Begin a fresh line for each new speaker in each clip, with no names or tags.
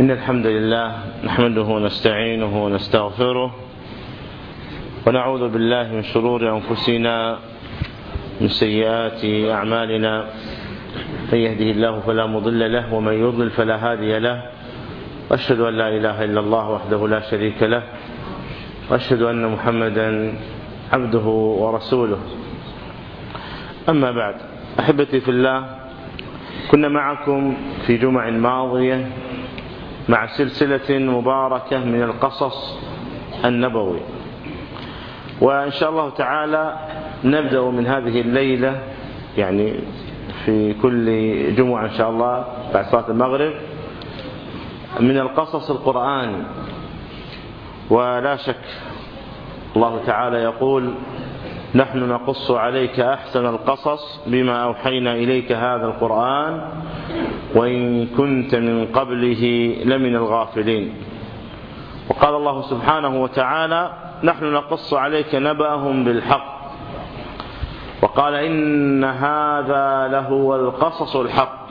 إن الحمد لله نحمده ونستعينه ونستغفره ونعوذ بالله من شرور أنفسنا من سيئات أعمالنا، من يهده الله فلا مضل له ومن يضلل فلا هادي له، وأشهد أن لا إله إلا الله وحده لا شريك له، وأشهد أن محمدا عبده ورسوله. أما بعد، أحبتي في الله، كنا معكم في جمع ماضية مع سلسلة مباركة من القصص النبوي، وإن شاء الله تعالى نبدأ من هذه الليلة، يعني في كل جمعة إن شاء الله بعد صلاة المغرب، من القصص القرآني. ولا شك الله تعالى يقول: نحن نقص عليك أحسن القصص بما أوحينا إليك هذا القرآن وإن كنت من قبله لمن الغافلين. وقال الله سبحانه وتعالى: نحن نقص عليك نبأهم بالحق. وقال: إن هذا لهو القصص الحق.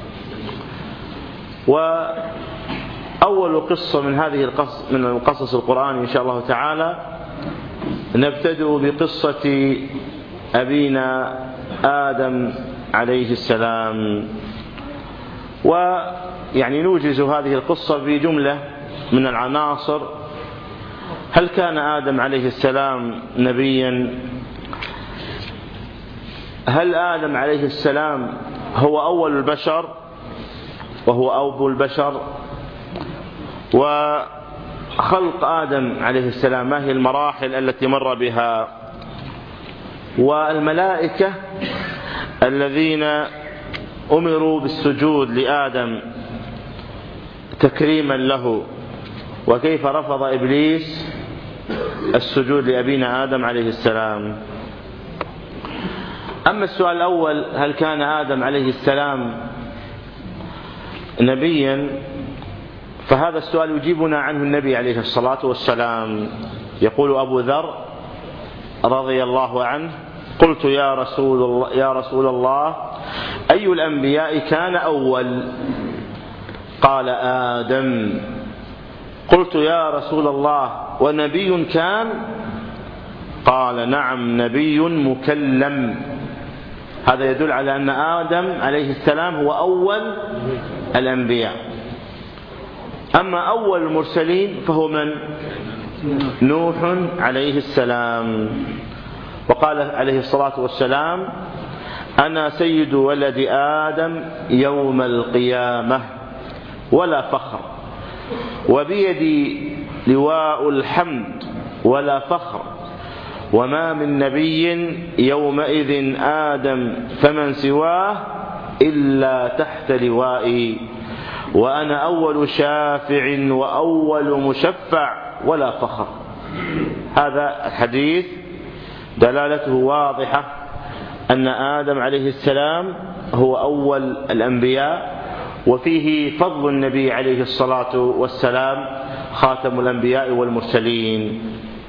وأول قصة من هذه من القصص القرآن إن شاء الله تعالى نبتدئ بقصة أبينا آدم عليه السلام، ويعني نوجز هذه القصة بجملة من العناصر. هل كان آدم عليه السلام نبيا؟ هل آدم عليه السلام هو أول البشر وهو أبو البشر؟ وخلق آدم عليه السلام ما هي المراحل التي مر بها؟ والملائكة الذين أمروا بالسجود لآدم تكريما له، وكيف رفض إبليس السجود لأبينا آدم عليه السلام. أما السؤال الأول: هل كان آدم عليه السلام نبيا؟ فهذا السؤال يجيبنا عنه النبي عليه الصلاة والسلام. يقول أبو ذر رضي الله عنه: قلت يا رسول الله أي الأنبياء كان أول؟ قال: آدم. قلت يا رسول الله ونبي كان؟ قال: نعم، نبي مكلم. هذا يدل على أن آدم عليه السلام هو أول الأنبياء. أما أول المرسلين فهو من؟ نوح عليه السلام. وقال عليه الصلاة والسلام: أنا سيد ولد آدم يوم القيامة ولا فخر، وبيدي لواء الحمد ولا فخر، وما من نبي يومئذ آدم فمن سواه إلا تحت لوائي، وأنا أول شافع وأول مشفع ولا فخر. هذا الحديث دلالته واضحة أن آدم عليه السلام هو أول الأنبياء، وفيه فضل النبي عليه الصلاة والسلام خاتم الأنبياء والمرسلين.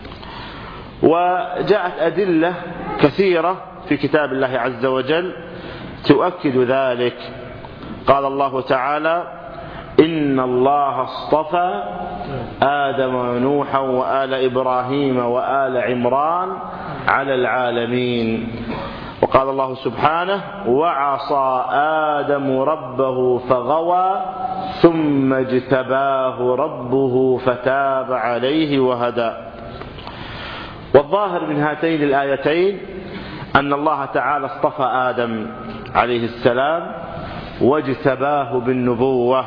وجاءت أدلة كثيرة في كتاب الله عز وجل تؤكد ذلك. قال الله تعالى: إن الله اصطفى آدم ونوحا وآل إبراهيم وآل عمران على العالمين. وقال الله سبحانه: وعصى آدم ربه فغوى ثم اجتباه ربه فتاب عليه وهدى. والظاهر من هاتين الآيتين أن الله تعالى اصطفى آدم عليه السلام واجتباه بالنبوة.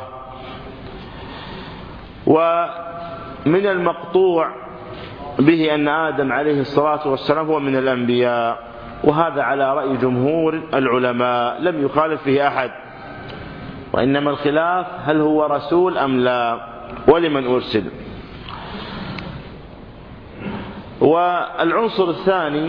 ومن المقطوع به أن آدم عليه الصلاة والسلام هو من الأنبياء، وهذا على رأي جمهور العلماء لم يخالف فيه أحد، وإنما الخلاف هل هو رسول أم لا، ولمن أرسل. والعنصر الثاني: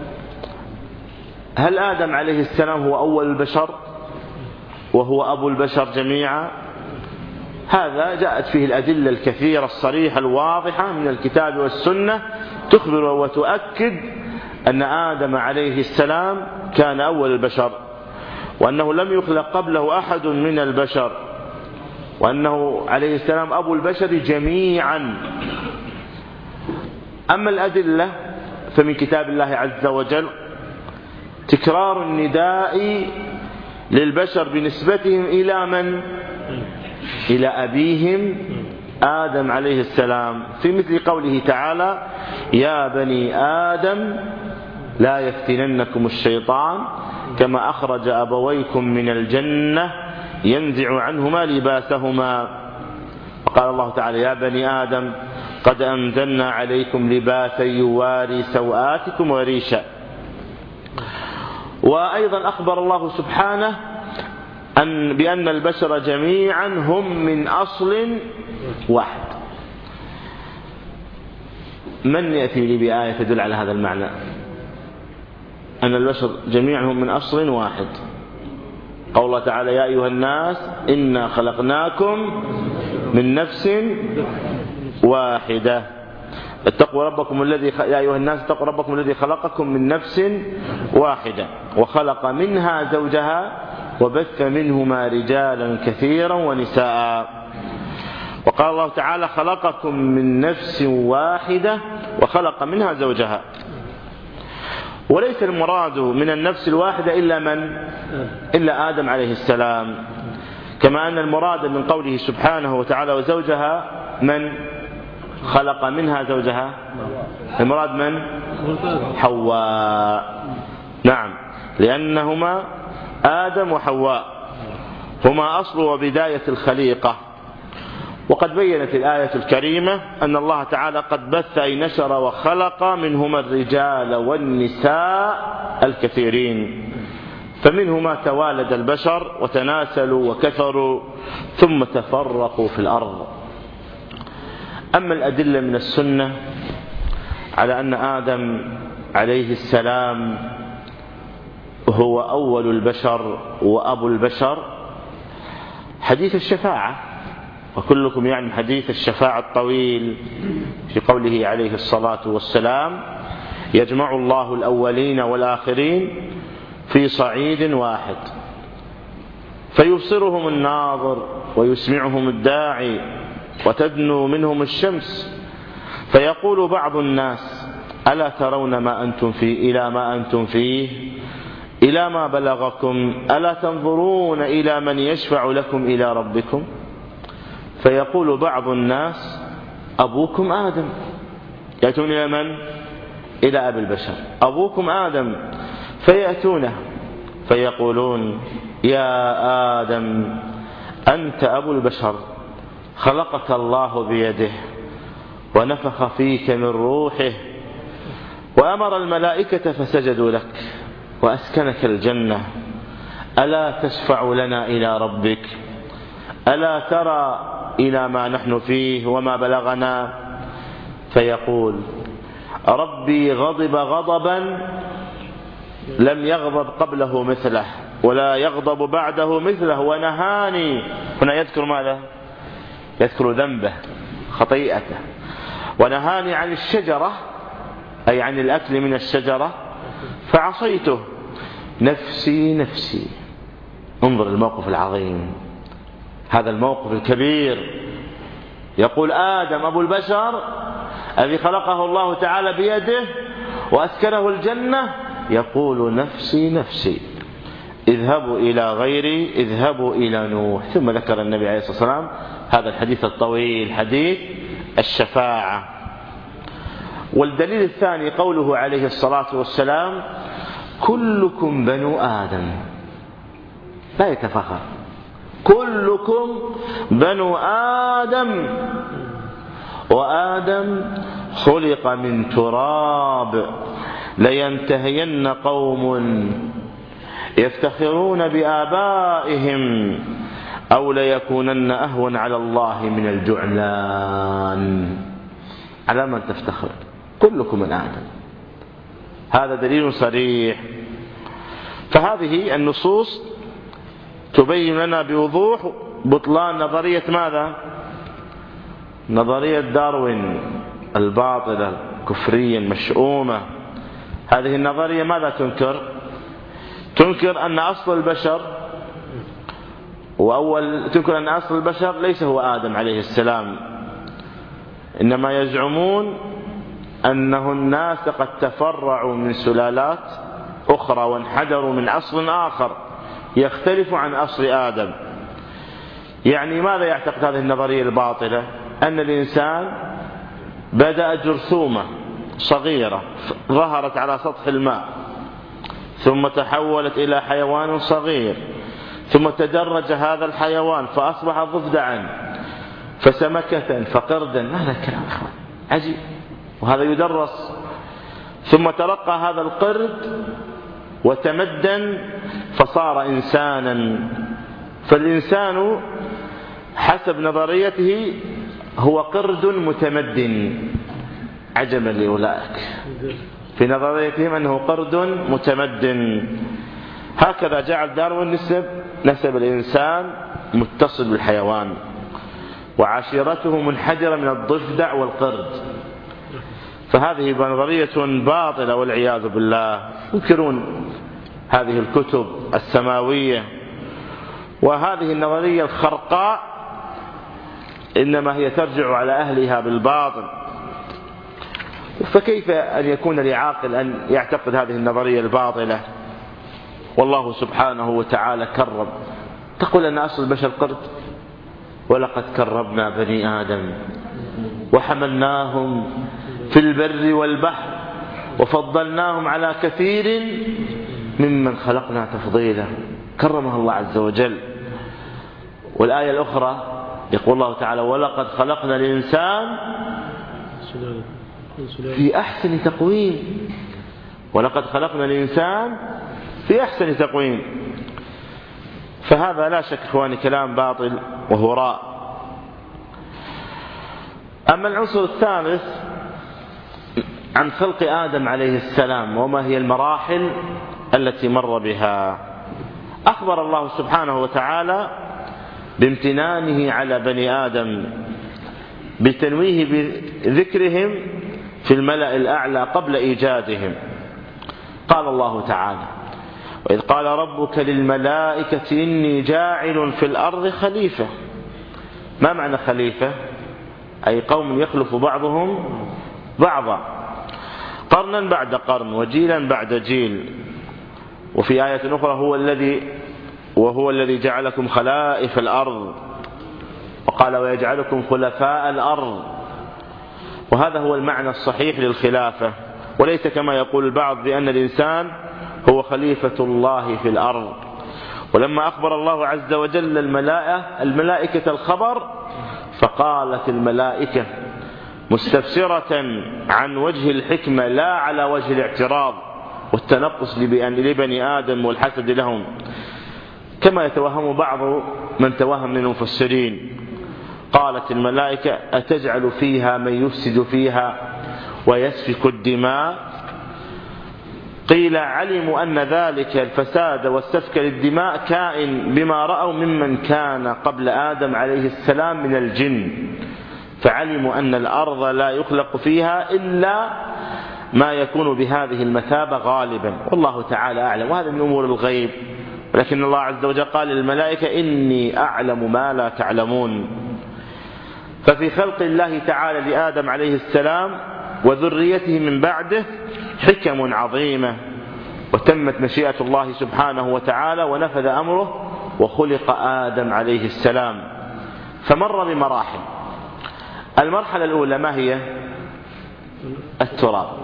هل آدم عليه السلام هو أول البشر وهو أبو البشر جميعا؟ هذا جاءت فيه الأدلة الكثيرة الصريحة الواضحة من الكتاب والسنة تخبر وتؤكد أن آدم عليه السلام كان أول البشر، وأنه لم يخلق قبله أحد من البشر، وأنه عليه السلام أبو البشر جميعا. أما الأدلة فمن كتاب الله عز وجل تكرار النداء للبشر بنسبتهم إلى من؟ إلى أبيهم آدم عليه السلام، في مثل قوله تعالى: يا بني آدم لا يفتننكم الشيطان كما أخرج أبويكم من الجنة ينزع عنهما لباسهما. وقال الله تعالى: يا بني آدم قد أنزلنا عليكم لباسا يواري سوآتكم وريشا. وأيضا أخبر الله سبحانه بأن البشر جميعا هم من أصل واحد. من يأتي لي بآية تدل على هذا المعنى، أن البشر جميعا هم من أصل واحد؟ قول الله تعالى: يا أيها الناس إنا خلقناكم من نفس واحدة اتقوا ربكم الذي يا أيها الناس اتقوا ربكم الذي خلقكم من نفس واحدة وخلق منها زوجها وبث منهما رجالا كثيرا ونساء. وقال الله تعالى: خلقكم من نفس واحدة وخلق منها زوجها. وليس المراد من النفس الواحدة إلا من؟ إلا آدم عليه السلام، كما أن المراد من قوله سبحانه وتعالى: وزوجها من خلق منها زوجها، المراد من؟ حواء. نعم، لأنهما آدم وحواء هما أصل وبداية الخليقة. وقد بينت الآية الكريمة أن الله تعالى قد بث أي نشر وخلق منهما الرجال والنساء الكثيرين، فمنهما توالد البشر وتناسلوا وكثروا ثم تفرقوا في الأرض. أما الأدلة من السنة على أن آدم عليه السلام هو أول البشر وأبو البشر، حديث الشفاعة، وكلكم يعني حديث الشفاعة الطويل في قوله عليه الصلاة والسلام: يجمع الله الأولين والآخرين في صعيد واحد فيبصرهم الناظر ويسمعهم الداعي وتدنو منهم الشمس فيقول بعض الناس: ألا ترون ما أنتم فيه إلى ما أنتم فيه إلى ما بلغكم ألا تنظرون إلى من يشفع لكم إلى ربكم؟ فيقول بعض الناس: أبوكم آدم. يأتون إلى من؟ إلى أبي البشر، أبوكم آدم. فيأتونه فيقولون: يا آدم أنت أبو البشر، خلقك الله بيده ونفخ فيك من روحه وأمر الملائكة فسجدوا لك وأسكنك الجنة، ألا تشفع لنا إلى ربك؟ ألا ترى إلى ما نحن فيه وما بلغنا؟ فيقول: ربي غضب غضبا لم يغضب قبله مثله ولا يغضب بعده مثله ونهاني. هنا يذكر ماذا؟ يذكر ذنبه خطيئته، ونهاني عن الشجرة أي عن الأكل من الشجرة فعصيته، نفسي نفسي. انظر الموقف العظيم، هذا الموقف الكبير. يقول آدم أبو البشر الذي خلقه الله تعالى بيده وأسكنه الجنة، يقول: نفسي نفسي، اذهبوا إلى غيري، اذهبوا إلى نوح. ثم ذكر النبي عليه الصلاة والسلام هذا الحديث الطويل، حديث الشفاعة. والدليل الثاني قوله عليه الصلاة والسلام: كلكم بنو آدم. لا يتفخر، كلكم بنو آدم، وآدم خلق من تراب، لينتهين قوم يفتخرون بآبائهم أو ليكونن أهون على الله من الجعلان. على من تفتخر؟ كلكم من آدم. هذا دليل صريح. فهذه النصوص تبين لنا بوضوح بطلان نظرية ماذا؟ نظرية داروين الباطلة الكفرية المشؤومة. هذه النظرية ماذا تنكر؟ تنكر أن أصل البشر وأول تذكر أن أصل البشر ليس هو آدم عليه السلام، إنما يزعمون أنه الناس قد تفرعوا من سلالات أخرى وانحدروا من أصل آخر يختلف عن أصل آدم. يعني ماذا يعتقد هذه النظرية الباطلة؟ أن الإنسان بدأ جرثومة صغيرة ظهرت على سطح الماء، ثم تحولت إلى حيوان صغير، ثم تدرج هذا الحيوان فأصبح ضفدعا فسمكة فقردا. هذا الكلام أخوان عجيب، وهذا يدرس. ثم ترقى هذا القرد وتمدن فصار إنسانا. فالإنسان حسب نظريته هو قرد متمدن، عجبا لأولئك، في نظريتهم أنه قرد متمدن. هكذا جعل داروين نسب الإنسان متصل بالحيوان، وعشيرته منحدرة من الضفدع والقرد. فهذه نظرية باطلة والعياذ بالله. ينكرون هذه الكتب السماوية، وهذه النظرية الخرقاء إنما هي ترجع على أهلها بالباطل. فكيف أن يكون لعاقل أن يعتقد هذه النظرية الباطلة والله سبحانه وتعالى كرم؟ تقول أن أصل البشر قرد، ولقد كرمنا بني آدم وحملناهم في البر والبحر وفضلناهم على كثير ممن خلقنا تفضيلا. كرمه الله عز وجل. والآية الأخرى يقول الله تعالى ولقد خلقنا الإنسان في أحسن تقويم. ولقد خلقنا الإنسان في أحسن تقويم. فهذا لا شك إخواني كلام باطل وهراء. أما العنصر الثالث عن خلق آدم عليه السلام وما هي المراحل التي مر بها. أخبر الله سبحانه وتعالى بامتنانه على بني آدم بتنويه بذكرهم في الملأ الأعلى قبل إيجادهم. قال الله تعالى وإذ قال ربك للملائكة إني جاعل في الأرض خليفة. ما معنى خليفة؟ أي قوم يخلف بعضهم بعضا، قرنا بعد قرن وجيلا بعد جيل. وفي آية أخرى وهو الذي جعلكم خلائف الأرض، وقال ويجعلكم خلفاء الأرض. وهذا هو المعنى الصحيح للخلافة، وليس كما يقول البعض بأن الإنسان هو خليفة الله في الأرض. ولما أخبر الله عز وجل الملائكة الخبر فقالت الملائكة مستفسرة عن وجه الحكمة لا على وجه الاعتراض والتنقص لبني آدم والحسد لهم، كما يتوهم بعض من توهم من المفسرين. قالت الملائكة أتجعل فيها من يفسد فيها ويسفك الدماء. قيل علموا أن ذلك الفساد والسفك للدماء كائن بما رأوا ممن كان قبل آدم عليه السلام من الجن، فعلموا أن الأرض لا يخلق فيها إلا ما يكون بهذه المثابة غالبا، والله تعالى أعلم. وهذا من أمور الغيب، ولكن الله عز وجل قال للملائكة إني أعلم ما لا تعلمون. ففي خلق الله تعالى لآدم عليه السلام وذريته من بعده حكم عظيمة، وتمت مشيئة الله سبحانه وتعالى ونفذ أمره وخلق آدم عليه السلام. فمر بمراحل. المرحلة الأولى ما هي؟ التراب.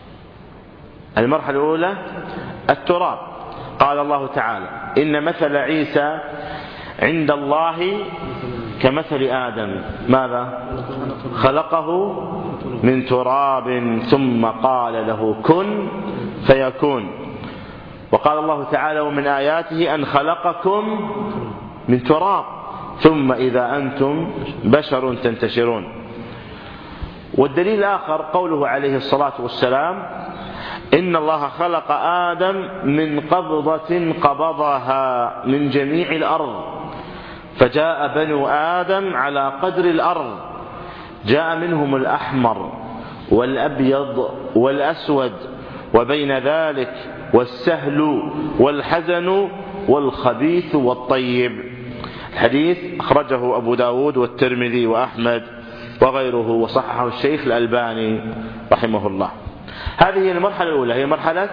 المرحلة الأولى التراب. قال الله تعالى إن مثل عيسى عند الله كمثل آدم. ماذا؟ خلقه من تراب ثم قال له كن فيكون. وقال الله تعالى ومن آياته أن خلقكم من تراب ثم إذا أنتم بشر تنتشرون. والدليل الآخر قوله عليه الصلاة والسلام إن الله خلق آدم من قبضة قبضها من جميع الأرض، فجاء بنو آدم على قدر الأرض، جاء منهم الأحمر والأبيض والأسود وبين ذلك والسهل والحزن والخبيث والطيب. الحديث أخرجه أبو داود والترمذي وأحمد وغيره، وصححه الشيخ الألباني رحمه الله. هذه المرحلة الأولى، هي مرحلة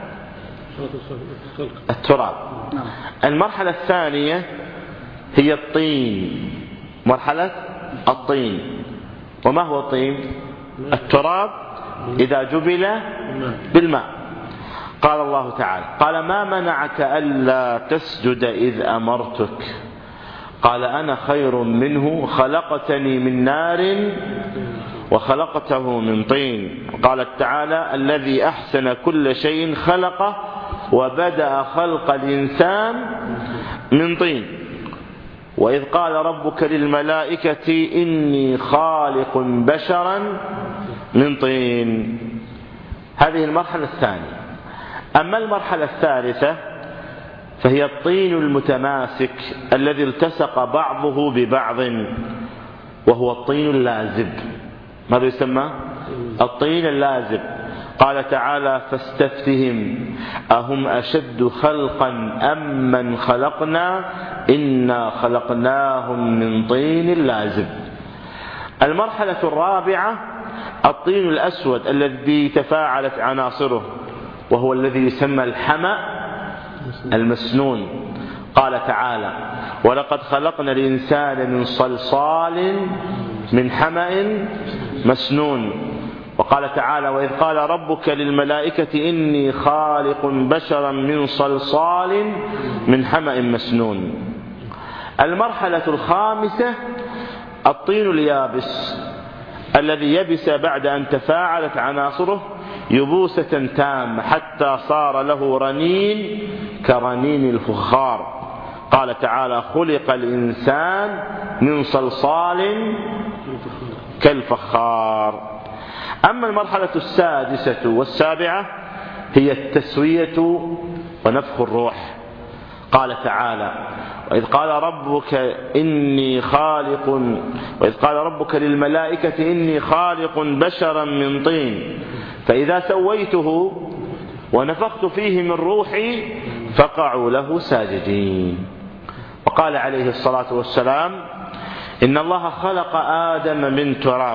التراب. المرحلة الثانية هي الطين، مرحلة الطين. وما هو الطين؟ التراب إذا جبل بالماء. قال الله تعالى: قال: ما منعك ألا تسجد إذ أمرتك؟ قال: أنا خير منه، خلقتني من نار وخلقته من طين. قال تعالى: الذي أحسن كل شيء خلقه وبدأ خلق الإنسان من طين. وإذ قال ربك للملائكة إني خالق بشرا من طين. هذه المرحلة الثانية. أما المرحلة الثالثة فهي الطين المتماسك الذي التصق بعضه ببعض، وهو الطين اللازب. ماذا يسمى؟ الطين اللازب. قال تعالى: فاستفتهم أهم أشد خلقا أم من خلقنا إنا خلقناهم من طين لازب. المرحلة الرابعة الطين الأسود الذي تفاعلت عناصره، وهو الذي يسمى الحمأ المسنون. قال تعالى: ولقد خلقنا الإنسان من صلصال من حمأ مسنون. وقال تعالى: وإذ قال ربك للملائكة إني خالق بشرا من صلصال من حمأ مسنون. المرحلة الخامسة الطين اليابس الذي يبس بعد أن تفاعلت عناصره يبوسة تامة حتى صار له رنين كرنين الفخار. قال تعالى: خلق الإنسان من صلصال كالفخار. أما المرحلة السادسة والسابعة هي التسوية ونفخ الروح. قال تعالى: وإذ قال ربك للملائكة إني خالق بشرا من طين فإذا سويته ونفخت فيه من روحي فقعوا له ساجدين. وقال عليه الصلاة والسلام: إن الله خلق آدم من تراب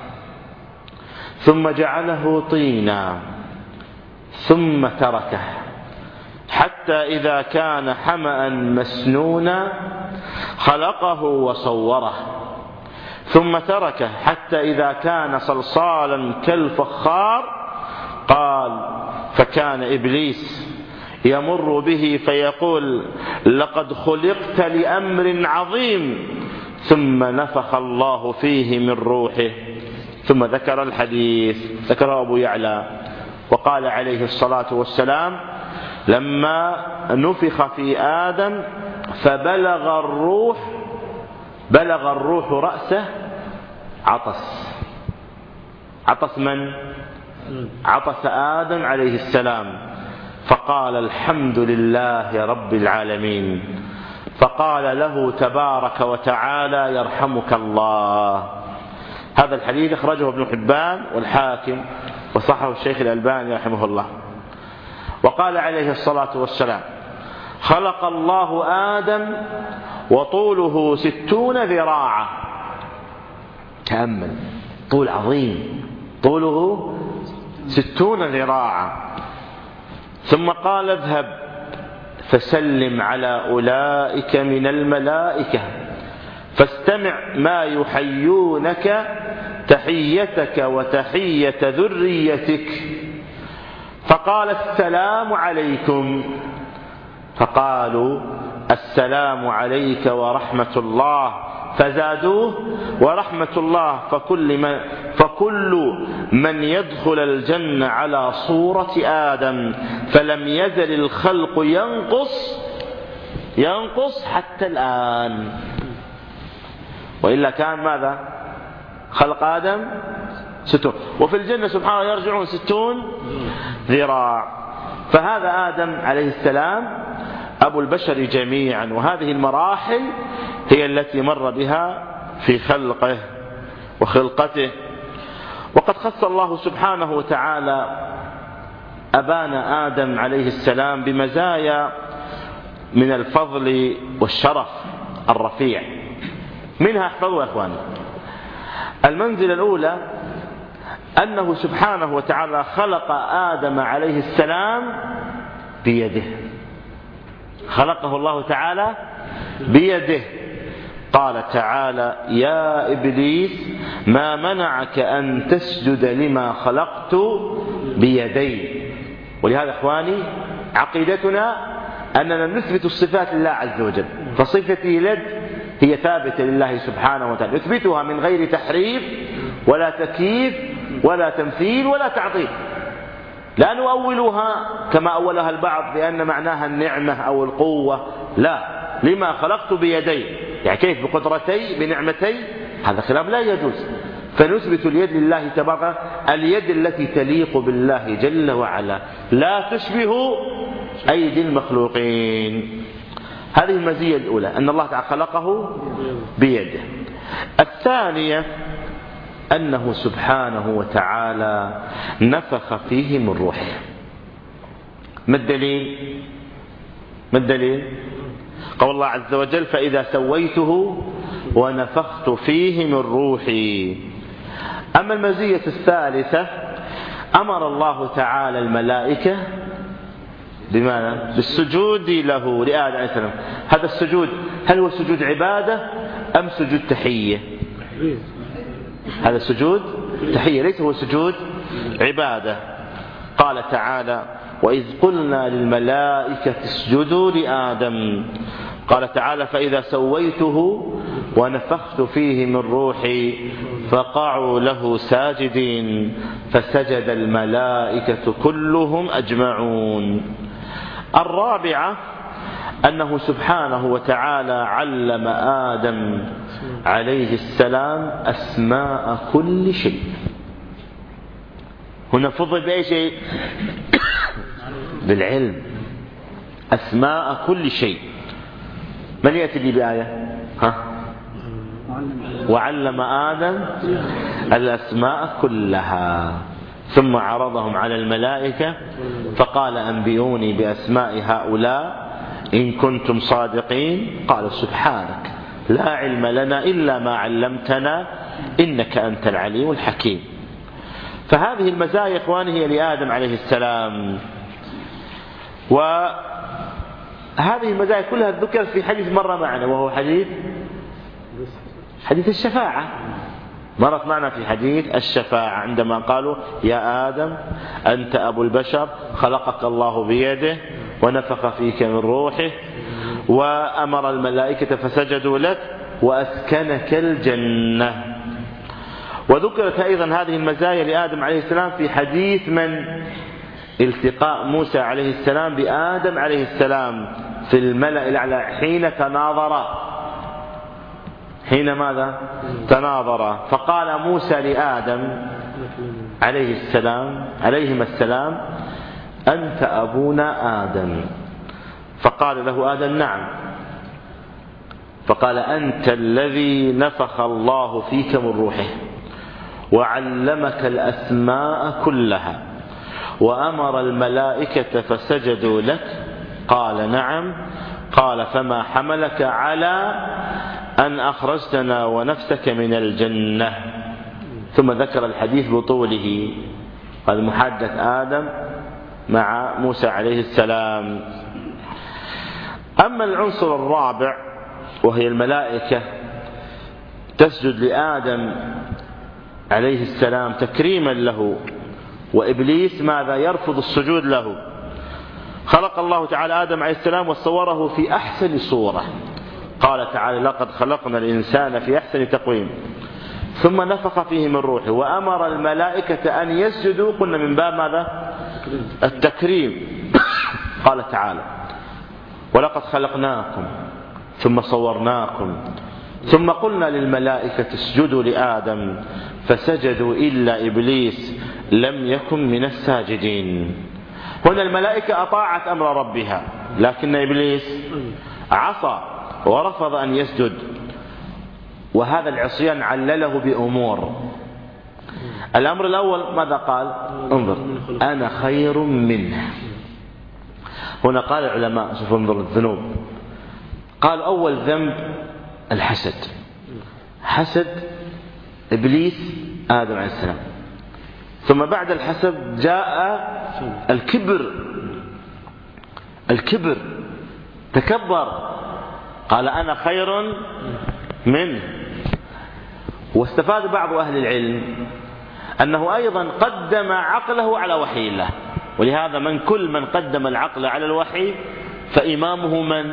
ثم جعله طينا ثم تركه حتى إذا كان حمأ مسنونا خلقه وصوره، ثم تركه حتى إذا كان صلصالا كالفخار. قال: فكان إبليس يمر به فيقول: لقد خلقت لأمر عظيم، ثم نفخ الله فيه من روحه. ثم ذكر الحديث، ذكره أبو يعلى. وقال عليه الصلاة والسلام: لما نفخ في آدم فبلغ الروح رأسه عطس من؟ عطس آدم عليه السلام، فقال: الحمد لله رب العالمين. فقال له تبارك وتعالى: يرحمك الله. هذا الحديث أخرجه ابن حبان والحاكم وصححه الشيخ الألباني رحمه الله. وقال عليه الصلاة والسلام: خلق الله آدم وطوله 60 ذراعا. تأمل، طول عظيم، طوله 60 ذراعا. ثم قال: اذهب فسلم على أولئك من الملائكة فاستمع ما يحيونك تحيتك وتحية ذريتك. فقال: السلام عليكم. فقالوا: السلام عليك ورحمة الله. فزادوه: ورحمة الله فكل من يدخل الجنة على صورة آدم، فلم يزل الخلق ينقص حتى الآن. وإلا كان ماذا؟ خلق آدم 60، وفي الجنة سبحانه يرجعون 60 ذراع. فهذا آدم عليه السلام أبو البشر جميعا، وهذه المراحل هي التي مر بها في خلقه وخلقته. وقد خص الله سبحانه وتعالى أبانا آدم عليه السلام بمزايا من الفضل والشرف. الرفيع. منها احفظوا يا إخواني. المنزلة الأولى أنه سبحانه وتعالى خلق آدم عليه السلام بيده، خلقه الله تعالى بيده. قال تعالى: يا إبليس ما منعك أن تسجد لما خلقت بيدي. ولهذا إخواني عقيدتنا أننا نثبت الصفات لله عز وجل، فصفة اليد هي ثابتة لله سبحانه وتعالى، نثبتها من غير تحريف ولا تكييف ولا تمثيل ولا تعطيل. لا نؤولها كما أولها البعض بأن معناها النعمة أو القوة، لا، لما خلقت بيدي، يعني كيف بقدرتي بنعمتي، هذا خلاف لا يجوز. فنثبت اليد لله تبارك، اليد التي تليق بالله جل وعلا، لا تشبه أيدي المخلوقين. هذه المزية الأولى، أن الله تعالى خلقه بيده. الثانية أنه سبحانه وتعالى نفخ فيه من روحه. ما الدليل؟ ما الدليل؟ قول الله عز وجل: فإذا سويته ونفخت فيه من روحي. أما المزية الثالثة، أمر الله تعالى الملائكة بماذا؟ بالسجود له لآدم عليه السلام. هذا السجود هل هو سجود عبادة أم سجود تحية؟ هذا سجود تحية، ليس هو سجود عبادة. قال تعالى: وإذ قلنا للملائكة اسجدوا لآدم، قال تعالى: فإذا سويته ونفخت فيه من روحي فقعوا له ساجدين فسجد الملائكة كلهم أجمعون. الرابعة أنه سبحانه وتعالى علم آدم عليه السلام أسماء كل شيء. هنا فضل بأي شيء؟ بالعلم، أسماء كل شيء. من يأتي لي بآية؟ وعلم آدم الأسماء كلها ثم عرضهم على الملائكة فقال: أنبئوني بأسماء هؤلاء إن كنتم صادقين. قال: سبحانك لا علم لنا إلا ما علمتنا إنك أنت العليم الحكيم. فهذه المزايا إخواني هي لآدم عليه السلام، وهذه المزايا كلها ذكرت في حديث مرة معنا، وهو حديث الشفاعة. مرت معنا في حديث الشفاعة عندما قالوا: يا آدم أنت أبو البشر، خلقك الله بيده ونفخ فيك من روحه وأمر الملائكة فسجدوا لك وأسكنك الجنة. وذكرت أيضا هذه المزايا لآدم عليه السلام في حديث من التقاء موسى عليه السلام بآدم عليه السلام في الملأ الأعلى حين تناظرا. حين ماذا؟ تناظرا. فقال موسى لآدم عليهما السلام: أنت أبونا آدم. فقال له آدم: نعم. فقال: أنت الذي نفخ الله فيك من روحه وعلمك الأسماء كلها وأمر الملائكة فسجدوا لك. قال: نعم. قال: فما حملك على أن أخرجتنا ونفسك من الجنة؟ ثم ذكر الحديث بطوله، هذا محادثة آدم مع موسى عليه السلام. أما العنصر الرابع وهي الملائكة تسجد لآدم عليه السلام تكريما له، وإبليس ماذا؟ يرفض السجود له. خلق الله تعالى آدم عليه السلام وصوره في أحسن صورة. قال تعالى: لقد خلقنا الإنسان في أحسن تقويم. ثم نفخ فيه من روحه وأمر الملائكة أن يسجدوا، قلنا من باب ماذا؟ التكريم. قال تعالى: ولقد خلقناكم ثم صورناكم ثم قلنا للملائكة اسجدوا لآدم فسجدوا إلا إبليس لم يكن من الساجدين. هنا الملائكة أطاعت أمر ربها، لكن إبليس عصى ورفض أن يسجد، وهذا العصيان علله بأمور. الأمر الأول ماذا قال؟ انظر: أنا خير منه. هنا قال العلماء، شوفوا انظر الذنوب، قال أول ذنب الحسد، حسد إبليس آدم عليه السلام. ثم بعد الحسد جاء الكبر، تكبر، قال أنا خير منه. واستفاد بعض أهل العلم أنه أيضا قدم عقله على وحي الله، ولهذا كل من قدم العقل على الوحي فإمامه من؟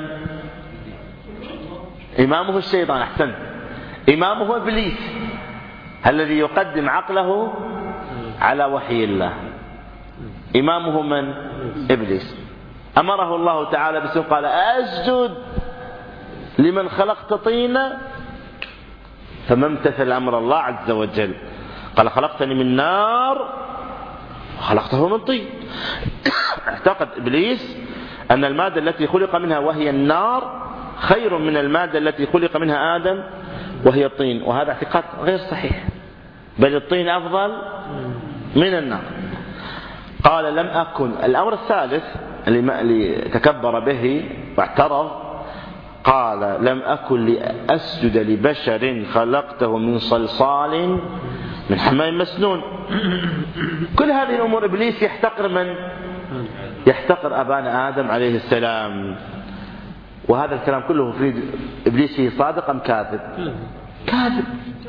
إمامه الشيطان. أحسن، إمامه إبليس الذي يقدم عقله على وحي الله، إمامه من؟ إبليس. أمره الله تعالى بسم قال أسجد لمن خلقت طينا، فما امتثل أمر الله عز وجل، قال خلقتني من نار وخلقته من طين. اعتقد إبليس أن المادة التي خلق منها وهي النار خير من المادة التي خلق منها آدم وهي الطين، وهذا اعتقاد غير صحيح، بل الطين أفضل من النار. قال لم أكن. الأمر الثالث اللي تكبر به واعترض، قال لم أكن لأسجد لبشر خلقته من صلصال من حماء مسنون. كل هذه الأمور إبليس يحتقر من؟ يحتقر أبانا آدم عليه السلام. وهذا الكلام كله في إبليس فيه صادق أم كاذب؟ كاذب.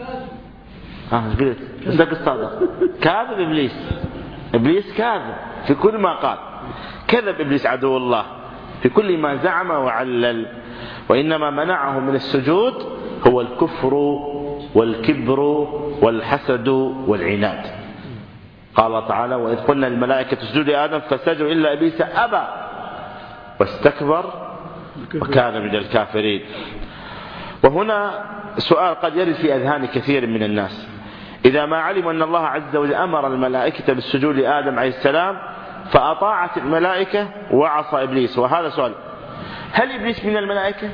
قلت الصادق كاذب. إبليس كاذب في كل ما قال، كذب إبليس عدو الله في كل ما زعم وعلل، وإنما منعه من السجود هو الكفر والكبر والحسد والعناد. قال تعالى وإذ قلنا للملائكة اسجدوا لآدم فسجدوا إلا إبليس أبى واستكبر وكان من الكافرين. وهنا سؤال قد يرد في أذهان كثير من الناس، إذا ما علموا أن الله عز وجل أمر الملائكة بالسجود لآدم عليه السلام فأطاعت الملائكة وعصى إبليس، وهذا سؤال، هل إبليس من الملائكة؟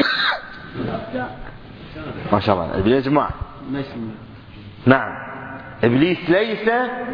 ما شاء الله إبليس جماعة. نعم، إبليس ليس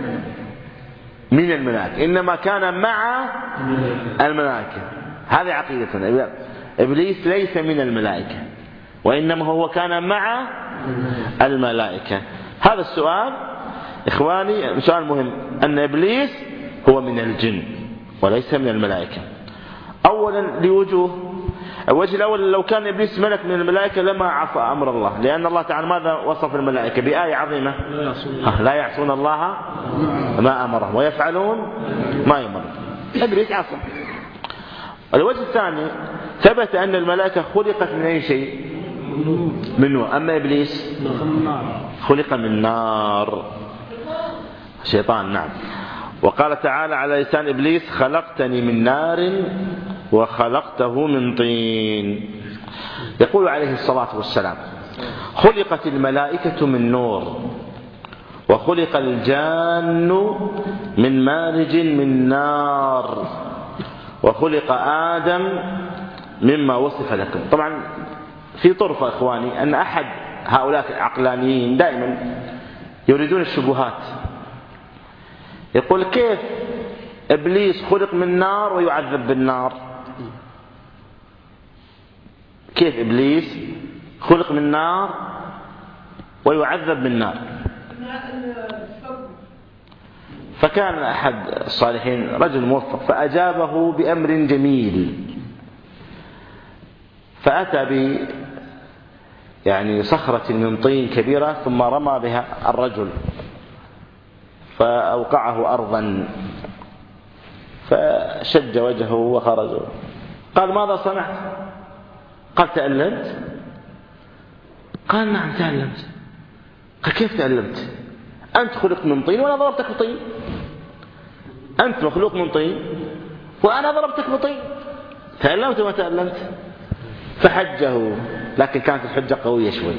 من الملائكة، إنما كان مع الملائكة. هذه عقيدتنا، إبليس ليس من الملائكة وإنما هو كان مع الملائكة. هذا السؤال إخواني سؤال مهم، أن إبليس هو من الجن وليس من الملائكة. أولا لوجوه، الوجه الأول لو كان إبليس ملك من الملائكة لما عصى أمر الله، لأن الله تعالى ماذا وصف الملائكة بآية عظيمة؟ لا يعصون الله ما أمرهم ويفعلون ما يؤمرون. إبليس عصى. الوجه الثاني ثبت أن الملائكة خلقت من أي شيء؟ من نور. أما إبليس خلق من نار، شيطان. نعم. وقال تعالى على لسان إبليس خلقتني من نار وخلقته من طين. يقول عليه الصلاة والسلام خلقت الملائكة من نور وخلق الجان من مارج من نار وخلق آدم مما وصف لكم. طبعا في طرفة إخواني أن أحد هؤلاء العقلانيين دائما يريدون الشبهات، يقول كيف إبليس خلق من نار ويعذب بالنار؟ كيف إبليس خلق من نار ويعذب بالنار؟ فكان أحد الصالحين رجل موفق فأجابه بأمر جميل، فأتى يعني صخرة من طين كبيرة ثم رمى بها الرجل فأوقعه أرضا فشج وجهه وخرج. قال ماذا صنعت؟ قال تألمت. قال نعم تألمت. قال كيف تألمت؟ أنت خلقت من طين وأنا ضربتك بطين، أنت مخلوق من طين وأنا ضربتك بطين، تألمت وما تألمت؟ فحجه، لكن كانت الحجة قوية شوي.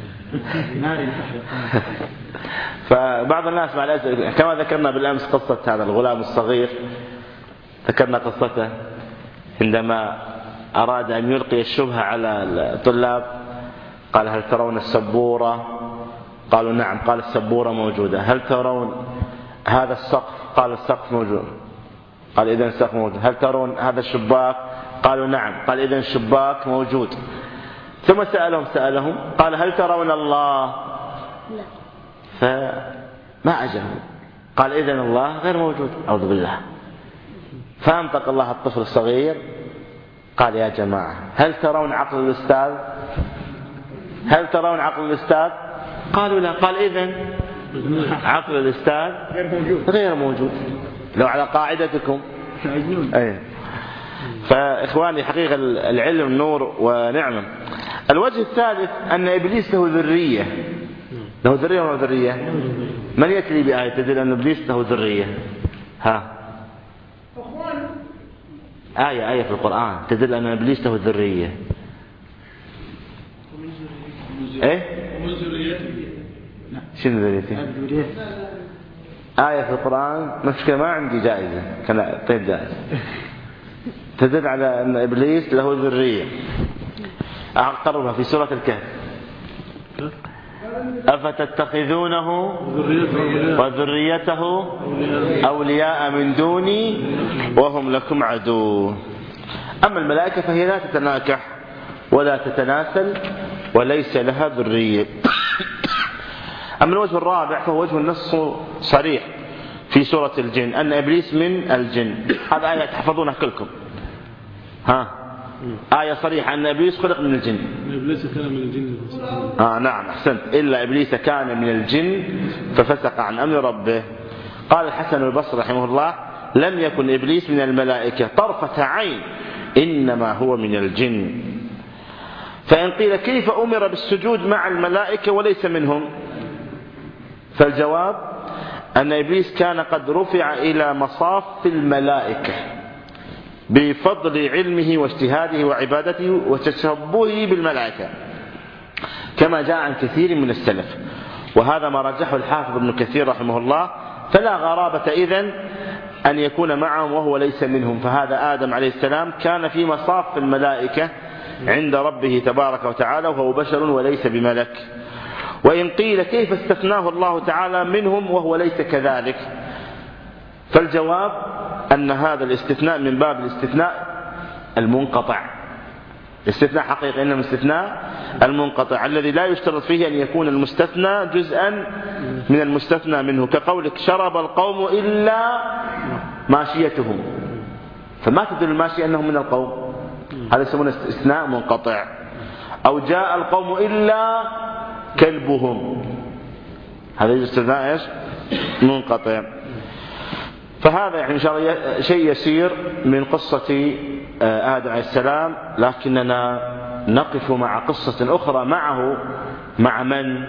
فبعض الناس مع الأسف كما ذكرنا بالأمس قصة هذا الغلام الصغير، ذكرنا قصته عندما أراد أن يلقي الشبهة على الطلاب قال هل ترون السبورة؟ قالوا نعم. قال السبورة موجودة. هل ترون هذا السقف؟ قال السقف موجود. قال إذن السقف موجود. هل ترون هذا الشباك؟ قالوا نعم. قال إذن الشباك موجود. ثم سألهم قال هل ترون الله؟ فما أجابوا. قال إذن الله غير موجود، أعوذ بالله. فأنطق الله الطفل الصغير قال يا جماعة هل ترون عقل الأستاذ؟ هل ترون عقل الأستاذ؟ قالوا لا. قال إذن عقل الأستاذ غير موجود، لو على قاعدتكم. فإخواني حقيقة العلم نور ونعمة. الوجه الثالث أن إبليس له ذرية. له ذرية ولا ذرية؟ من يتلي بآية تدل أن إبليس له ذرية؟ آية في القرآن تدل أن إبليس له ذرية. شنو ذريته؟ آية في القرآن مشكلة، ما عندي جائزة، كان أعطيت جائزة تدل على أن إبليس له ذرية. أقربها في سورة الكهف: أفتتخذونه وذريته أولياء من دوني وهم لكم عدو. أما الملائكة فهي لا تتناكح ولا تتناسل وليس لها ذرية. أما الوجه الرابع فهو وجه النص صريح في سورة الجن أن إبليس من الجن. هذا آية تحفظونها كلكم. آية صريحة أن إبليس خلق من الجن.
إبليس كان من الجن.
نعم أحسنت. إلا إبليس كان من الجن ففسق عن أمر ربه. قال الحسن البصري رحمه الله: لم يكن إبليس من الملائكة طرفة عين، إنما هو من الجن. فإن قيل كيف أمر بالسجود مع الملائكة وليس منهم؟ فالجواب أن إبليس كان قد رفع إلى مصاف الملائكة بفضل علمه واجتهاده وعبادته وتشبهه بالملائكة، كما جاء عن كثير من السلف، وهذا ما رجحه الحافظ ابن كثير رحمه الله. فلا غرابة إذن أن يكون معهم وهو ليس منهم، فهذا آدم عليه السلام كان في مصاف الملائكة عند ربه تبارك وتعالى وهو بشر وليس بملك. وإن قيل كيف استثناه الله تعالى منهم وهو ليس كذلك؟ فالجواب أن هذا الاستثناء من باب الاستثناء المنقطع، استثناء حقيقي، إنما استثناء المنقطع الذي لا يشترط فيه أن يكون المستثنى جزءا من المستثنى منه، كقولك شرب القوم إلا ماشيتهم، فما تدل الماشية أنهم من القوم، هذا يسمونه استثناء منقطع. أو جاء القوم إلا كلبهم، هذا استثناء منقطع. فهذا يعني إن شاء الله شيء يسير من قصة آدم عليه السلام، لكننا نقف مع قصة أخرى معه. مع من؟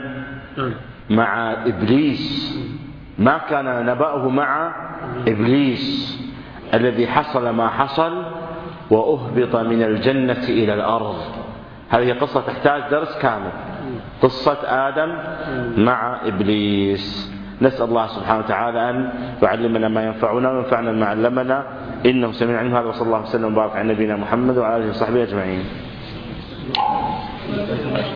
مع إبليس. ما كان نبأه مع إبليس الذي حصل ما حصل وأهبط من الجنة إلى الأرض. هذه قصة تحتاج درس كامل، قصة آدم مع إبليس. نسأل الله سبحانه وتعالى أن يعلمنا ما ينفعنا وينفعنا ما علمنا، إنه سميع عليم. هذا وصلى الله وسلم وبارك على نبينا محمد وعلى آله وصحبه أجمعين.